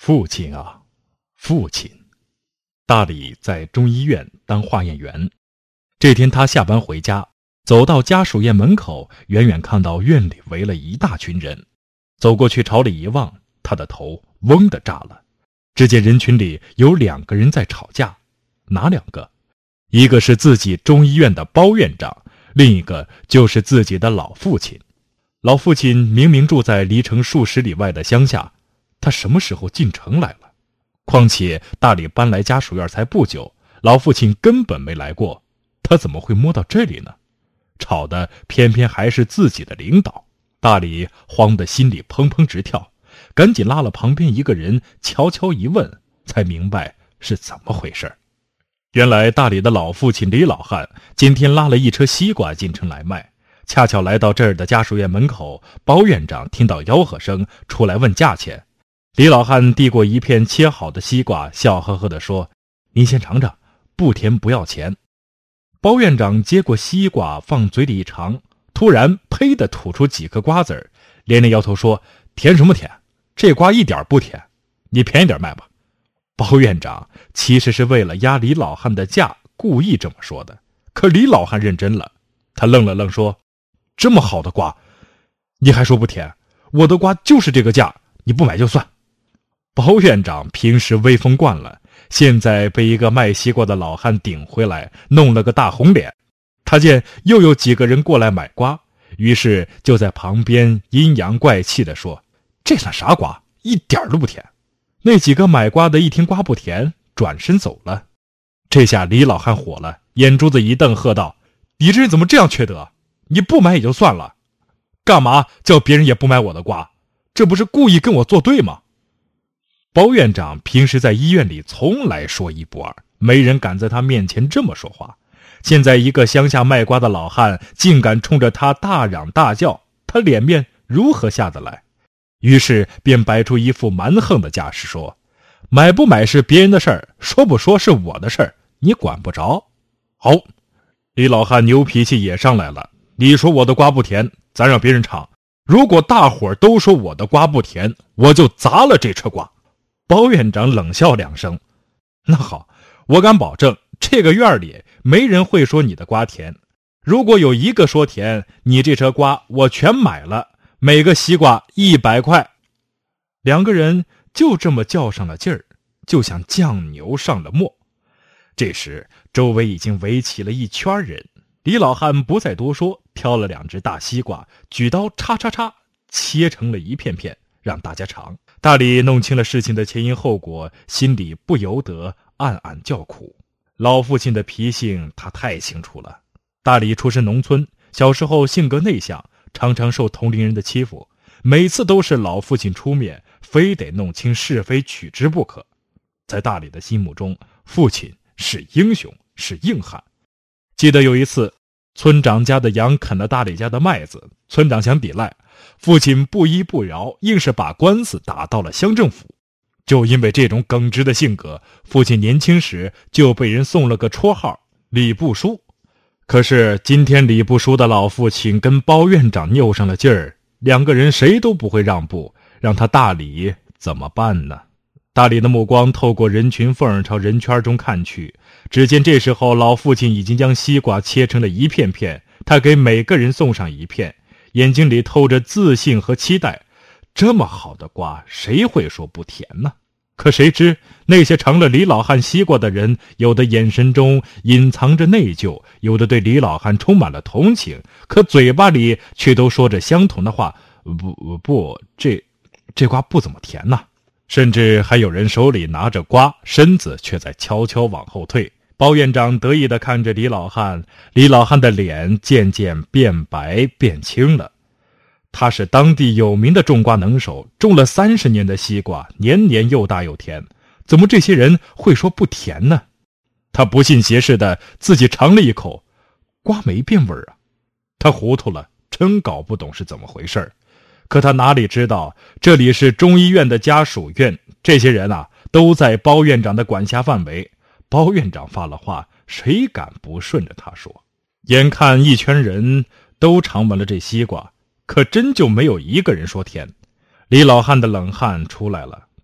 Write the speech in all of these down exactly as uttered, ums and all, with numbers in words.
父亲啊，父亲！大李在中医院当化验员。这天他下班回家，走到家属院门口，远远看到院里围了一大群人，走过去朝里一望，他的头嗡地炸了。只见人群里有两个人在吵架。哪两个？一个是自己中医院的包院长，另一个就是自己的老父亲。老父亲明明住在离城数十里外的乡下，他什么时候进城来了？况且大李搬来家属院才不久，老父亲根本没来过，他怎么会摸到这里呢？吵的偏偏还是自己的领导。大李慌得心里砰砰直跳，赶紧拉了旁边一个人，悄悄一问，才明白是怎么回事。原来大李的老父亲李老汉今天拉了一车西瓜进城来卖，恰巧来到这儿的家属院门口，包院长听到吆喝声出来问价钱。李老汉递过一片切好的西瓜，笑呵呵地说：“您先尝尝，不甜不要钱。”包院长接过西瓜放嘴里一尝，突然呸地吐出几颗瓜子儿，连连摇头说：“甜什么甜？这瓜一点不甜，你便宜点卖吧。”包院长其实是为了压李老汉的价，故意这么说的。可李老汉认真了，他愣了愣说：“这么好的瓜，你还说不甜？我的瓜就是这个价，你不买就算。”包院长平时威风惯了，现在被一个卖西瓜的老汉顶回来，弄了个大红脸。他见又有几个人过来买瓜，于是就在旁边阴阳怪气地说：“这算啥瓜？一点都不甜。”那几个买瓜的一听瓜不甜，转身走了。这下李老汉火了，眼珠子一瞪，喝道：“你这人怎么这样缺德？你不买也就算了，干嘛叫别人也不买我的瓜？这不是故意跟我作对吗？”包院长平时在医院里从来说一不二，没人敢在他面前这么说话。现在一个乡下卖瓜的老汉竟敢冲着他大嚷大叫，他脸面如何下得来？于是便摆出一副蛮横的架势说：“买不买是别人的事儿，说不说是我的事儿，你管不着。”好，李老汉牛脾气也上来了。你说我的瓜不甜，咱让别人尝。如果大伙儿都说我的瓜不甜，我就砸了这车瓜。包院长冷笑两声：“那好，我敢保证这个院里没人会说你的瓜甜。如果有一个说甜，你这车瓜我全买了，每个西瓜一百块。”两个人就这么较上了劲儿，就像酱牛上了磨。这时周围已经围起了一圈人。李老汉不再多说，挑了两只大西瓜，举刀叉叉叉切成了一片片，让大家尝。大李弄清了事情的前因后果，心里不由得暗暗叫苦。老父亲的脾性他太清楚了。大李出身农村，小时候性格内向，常常受同龄人的欺负，每次都是老父亲出面，非得弄清是非曲直不可。在大李的心目中，父亲是英雄，是硬汉。记得有一次，村长家的羊啃了大李家的麦子，村长想抵赖，父亲不依不饶，硬是把官司打到了乡政府。就因为这种耿直的性格，父亲年轻时就被人送了个绰号李不输。可是今天李不输的老父亲跟包院长拗上了劲儿，两个人谁都不会让步，让他大李怎么办呢？大李的目光透过人群缝朝人圈中看去，只见这时候老父亲已经将西瓜切成了一片片，他给每个人送上一片，眼睛里透着自信和期待。这么好的瓜，谁会说不甜呢？可谁知那些尝了李老汉西瓜的人，有的眼神中隐藏着内疚，有的对李老汉充满了同情，可嘴巴里却都说着相同的话：不不，这这瓜不怎么甜呐。甚至还有人手里拿着瓜，身子却在悄悄往后退。包院长得意地看着李老汉，李老汉的脸渐渐变白变青了。他是当地有名的种瓜能手，种了三十年的西瓜，年年又大又甜，怎么这些人会说不甜呢？他不信邪似的自己尝了一口，瓜没变味儿啊。他糊涂了，真搞不懂是怎么回事。可他哪里知道，这里是中医院的家属院，这些人啊都在包院长的管辖范围。包院长发了话，谁敢不顺着他说？眼看一圈人都尝完了这西瓜，可真就没有一个人说甜。李老汉的冷汗出来了，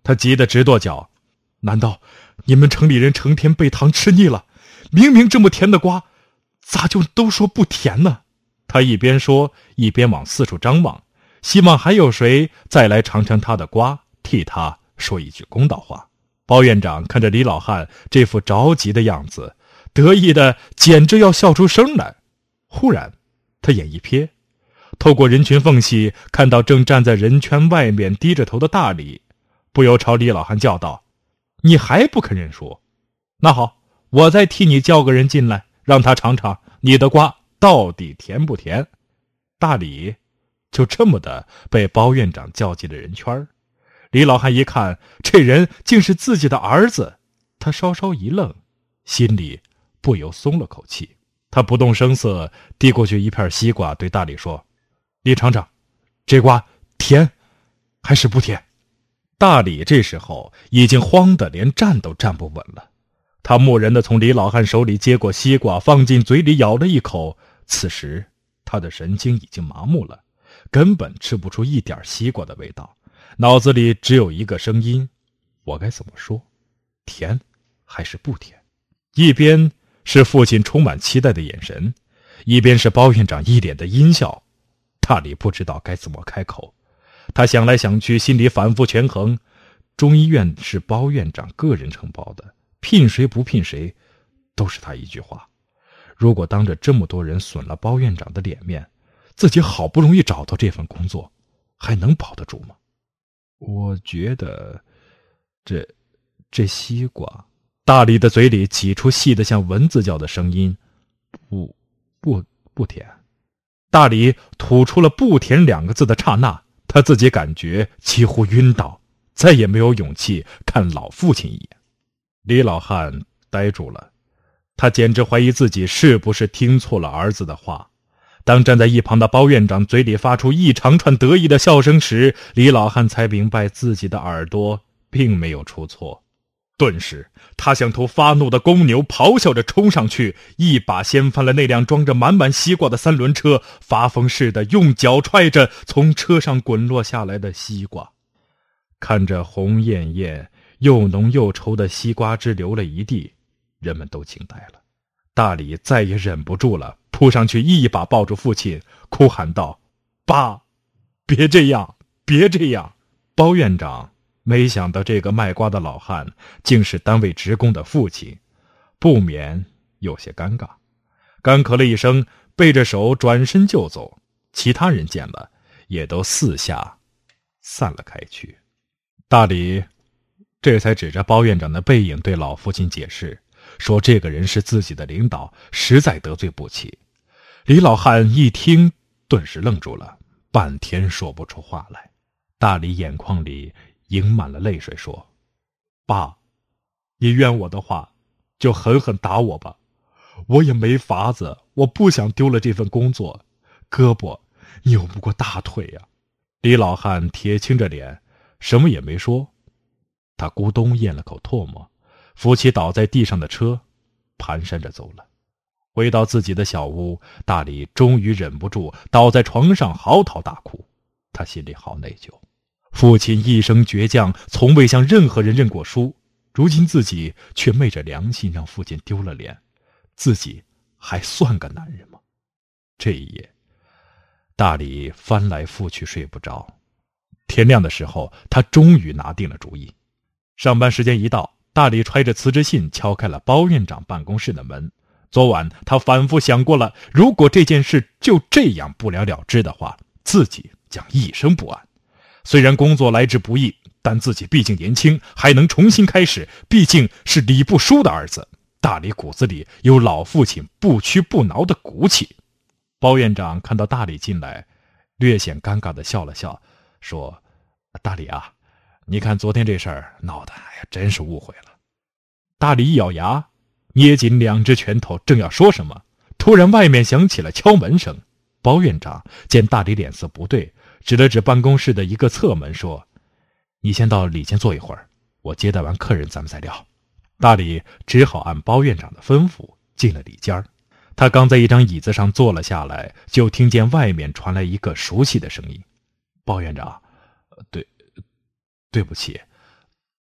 他急得直跺脚。难道你们城里人成天背糖吃腻了？明明这么甜的瓜，咋就都说不甜呢？他一边说，一边往四处张望，希望还有谁再来尝尝他的瓜，替他说一句公道话。包院长看着李老汉这副着急的样子，得意的简直要笑出声来。忽然他眼一瞥，透过人群缝隙看到正站在人圈外面低着头的大李，不由朝李老汉叫道：你还不肯认输？那好，我再替你叫个人进来，让他尝尝你的瓜到底甜不甜。大李就这么的被包院长叫进了人圈。李老汉一看这人竟是自己的儿子，他稍稍一愣，心里不由松了口气。他不动声色递过去一片西瓜，对大李说：你尝尝，这瓜甜还是不甜？大李这时候已经慌得连站都站不稳了，他木然地从李老汉手里接过西瓜，放进嘴里咬了一口。此时他的神经已经麻木了，根本吃不出一点西瓜的味道，脑子里只有一个声音：我该怎么说？甜还是不甜？一边是父亲充满期待的眼神，一边是包院长一脸的阴笑。大李不知道该怎么开口，他想来想去，心里反复权衡，中医院是包院长个人承包的，聘谁不聘谁都是他一句话。如果当着这么多人损了包院长的脸面，自己好不容易找到这份工作，还能保得住吗？我觉得这这西瓜，大李的嘴里挤出细得像蚊子叫的声音，不不不甜。大李吐出了不甜两个字的刹那，他自己感觉几乎晕倒，再也没有勇气看老父亲一眼。李老汉呆住了，他简直怀疑自己是不是听错了儿子的话。当站在一旁的包院长嘴里发出一长串得意的笑声时，李老汉才明白自己的耳朵并没有出错。顿时他像头发怒的公牛，咆哮着冲上去，一把掀翻了那辆装着满满西瓜的三轮车，发疯似的用脚踹着从车上滚落下来的西瓜。看着红艳艳又浓又稠的西瓜汁流了一地，人们都惊呆了。大李再也忍不住了，扑上去一把抱住父亲，哭喊道：爸，别这样，别这样。包院长没想到这个卖瓜的老汉竟是单位职工的父亲，不免有些尴尬，干咳了一声，背着手转身就走。其他人见了也都四下散了开去。大李这才指着包院长的背影对老父亲解释，说这个人是自己的领导，实在得罪不起。李老汉一听顿时愣住了，半天说不出话来。大李眼眶里盈满了泪水，说：爸，你怨我的话就狠狠打我吧，我也没法子，我不想丢了这份工作，胳膊扭不过大腿呀、啊。李老汉铁青着脸，什么也没说。他咕咚咽了口唾沫，扶起倒在地上的车，蹒跚着走了。回到自己的小屋，大李终于忍不住倒在床上嚎啕大哭。他心里好内疚，父亲一生倔强，从未向任何人认过输，如今自己却昧着良心让父亲丢了脸，自己还算个男人吗？这一夜，大李翻来覆去睡不着。天亮的时候，他终于拿定了主意。上班时间一到，大李揣着辞职信敲开了包院长办公室的门。昨晚他反复想过了，如果这件事就这样不了了之的话，自己将一生不安。虽然工作来之不易，但自己毕竟年轻，还能重新开始，毕竟是李不输的儿子。大李骨子里有老父亲不屈不挠的骨气。包院长看到大李进来，略显尴尬地笑了笑，说：大李啊，你看昨天这事儿闹得，哎呀，真是误会了。大李一咬牙，捏紧两只拳头，正要说什么，突然外面响起了敲门声。包院长见大李脸色不对，指了指办公室的一个侧门，说：你先到里间坐一会儿，我接待完客人咱们再聊。大李只好按包院长的吩咐进了里间。他刚在一张椅子上坐了下来，就听见外面传来一个熟悉的声音：包院长，对对不起，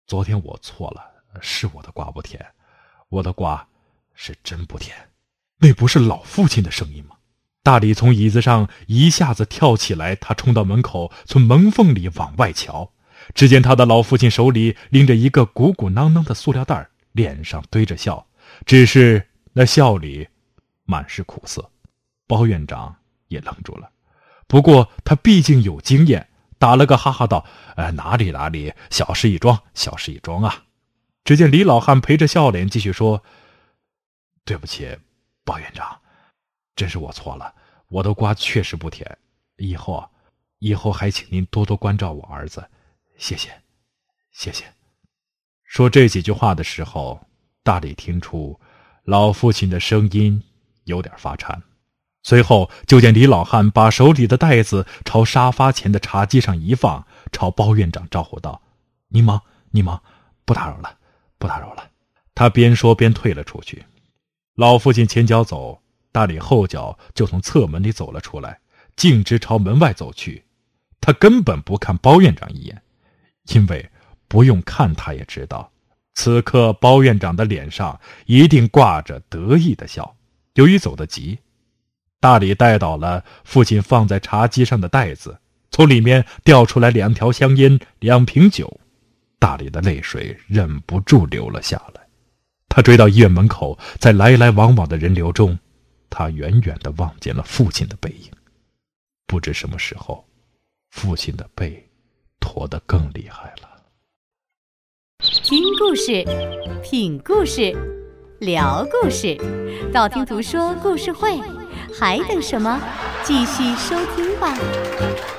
昨天我错了，是我的瓜不甜，我的瓜是真不甜。那不是老父亲的声音吗？大李从椅子上一下子跳起来，他冲到门口，从门缝里往外瞧，只见他的老父亲手里拎着一个鼓鼓囊囊的塑料袋，脸上堆着笑，只是那笑里满是苦涩。包院长也愣住了，不过他毕竟有经验，打了个哈哈道：“呃，哪里哪里，小事一桩，小事一桩啊。”只见李老汉陪着笑脸继续说：“对不起，包院长，真是我错了，我的瓜确实不甜，以后，以后还请您多多关照我儿子，谢谢，谢谢。”说这几句话的时候，大李听出老父亲的声音有点发颤。随后就见李老汉把手里的袋子朝沙发前的茶几上一放，朝包院长招呼道：“您忙，您忙，不打扰了，不打扰了。”他边说边退了出去。老父亲前脚走，大李后脚就从侧门里走了出来，径直朝门外走去。他根本不看包院长一眼，因为不用看他也知道，此刻包院长的脸上一定挂着得意的笑。由于走得急，大李带倒了父亲放在茶几上的袋子，从里面掉出来两条香烟，两瓶酒。大李的泪水忍不住流了下来。他追到医院门口，在来来往往的人流中，他远远地望见了父亲的背影。不知什么时候，父亲的背驼得更厉害了。 听故事，品故事，聊故事，道听途说故事会，还等什么？继续收听吧。